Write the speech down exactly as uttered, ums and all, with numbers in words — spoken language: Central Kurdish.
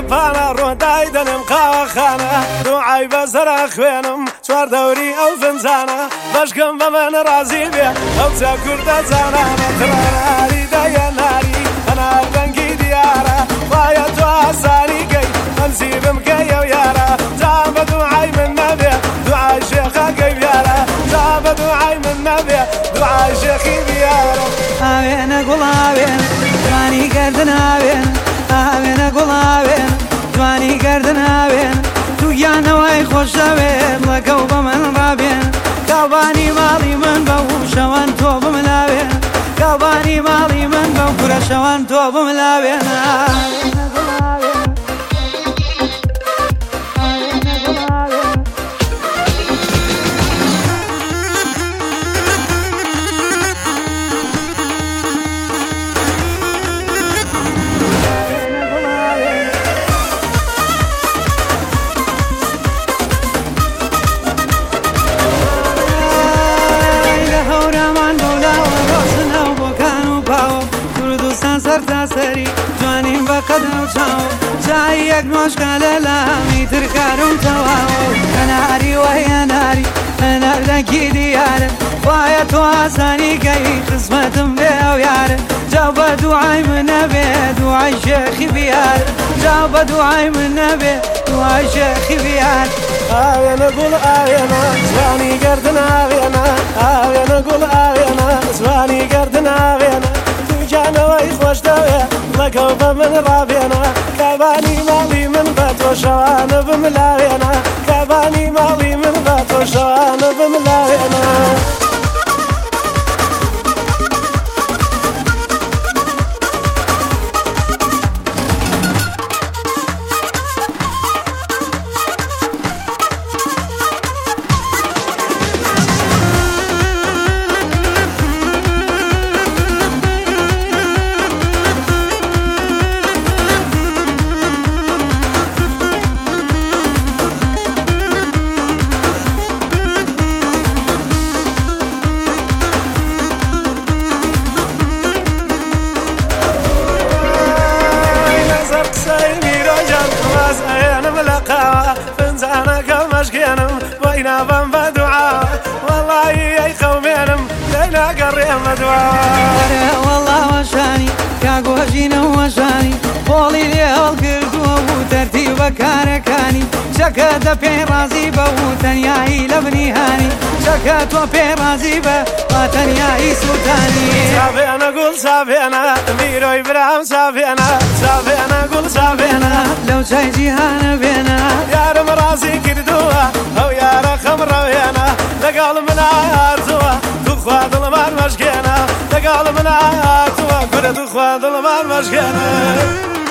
پانە ڕۆدای دەنم قاوەخانە دوعای بەسەر خوێنم چوار دەوری ئەو فنجانە بەشکەم بە من ڕازی بێ ئەو چا کوردە جانانە تڕەناری دەیە ناری هەنار دەنگی دیارە وایە تۆ ئاسانی گەی ئەمسی بمکەی ئەو یارە جا بە دوعای من نەبێ دوعای شێخە گەی بیارە جا بە دوعای من نەبێ دوعای شێخی بیارە ئاوێنە گوڵاوێن جوانی گەردناوێن ئاوێنە گوڵاوێن جوانی گەردناوێن توگیانەوەی خۆشەوێن لەگەڵ بە من ڕابێن کاوبانی ماڵی من بە وشەوان تۆ بملاوێن کاوبانی ماڵی من بە کوڕەشەوان تۆ بملاوێن سەری جوانیم بە قەدە و چاو جای یەک نۆشکە لە لامی ترکارم تەواو هەناری وەی هەناری هەناردەنگی دیارە وایە تۆ ئاسانی گەی قسمەتم بێ ئەو یارە جاو بە دوعای من نەبێ دوعای شێخی بیارە جاو بە دوعای من نەبێ دوعای شێخی بیارە ئاوێنە گوڵ ئاوێنە جوانی گەردناوێنە ئاوێنە گوڵ ئاوێنە جوانی گەردناوێنە جانەوەی خۆش دەوێ لەگەڵ بە من ڕابێنە کابانی ماڵی من بە تۆ شەوانە بملاوێنە کابانی ماڵی من بە تۆ شەوانە بملاوێنە فنجانەکە مەشکێنم بۆی نابەم بە دوعا وەڵڵی ئەی قەومێنم لێی ناگەڕێمە دواوە وەڵڵا وەشانی کاگۆژینە وەشانی بۆڵی لێ هەڵگردووە بوو تەرتیب بە کارەکانی چەکە دە پێی ڕازی بە و تەنیایی لە بنیهانی چەکە تۆ پێی ڕازی بە با تەنیایی سووتانی چاوێنە گوڵ چاوێنە میرۆی برام چاوێنە چاوێنە گوڵ چاوێنە لەو چای جیهانە بێنە یارم ڕازی کردووە ئەو یارە خەمڕەوێنە لەگەڵ منە هاتووە توخوا دڵمان مەشکێنە لەگەڵ منە هاتووە گورە توخوا دڵمان مەشکێنە